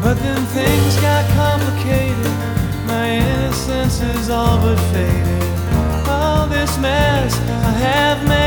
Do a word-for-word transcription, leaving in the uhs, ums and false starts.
But then things got complicated, my innocence is all but faded. All this mess I have made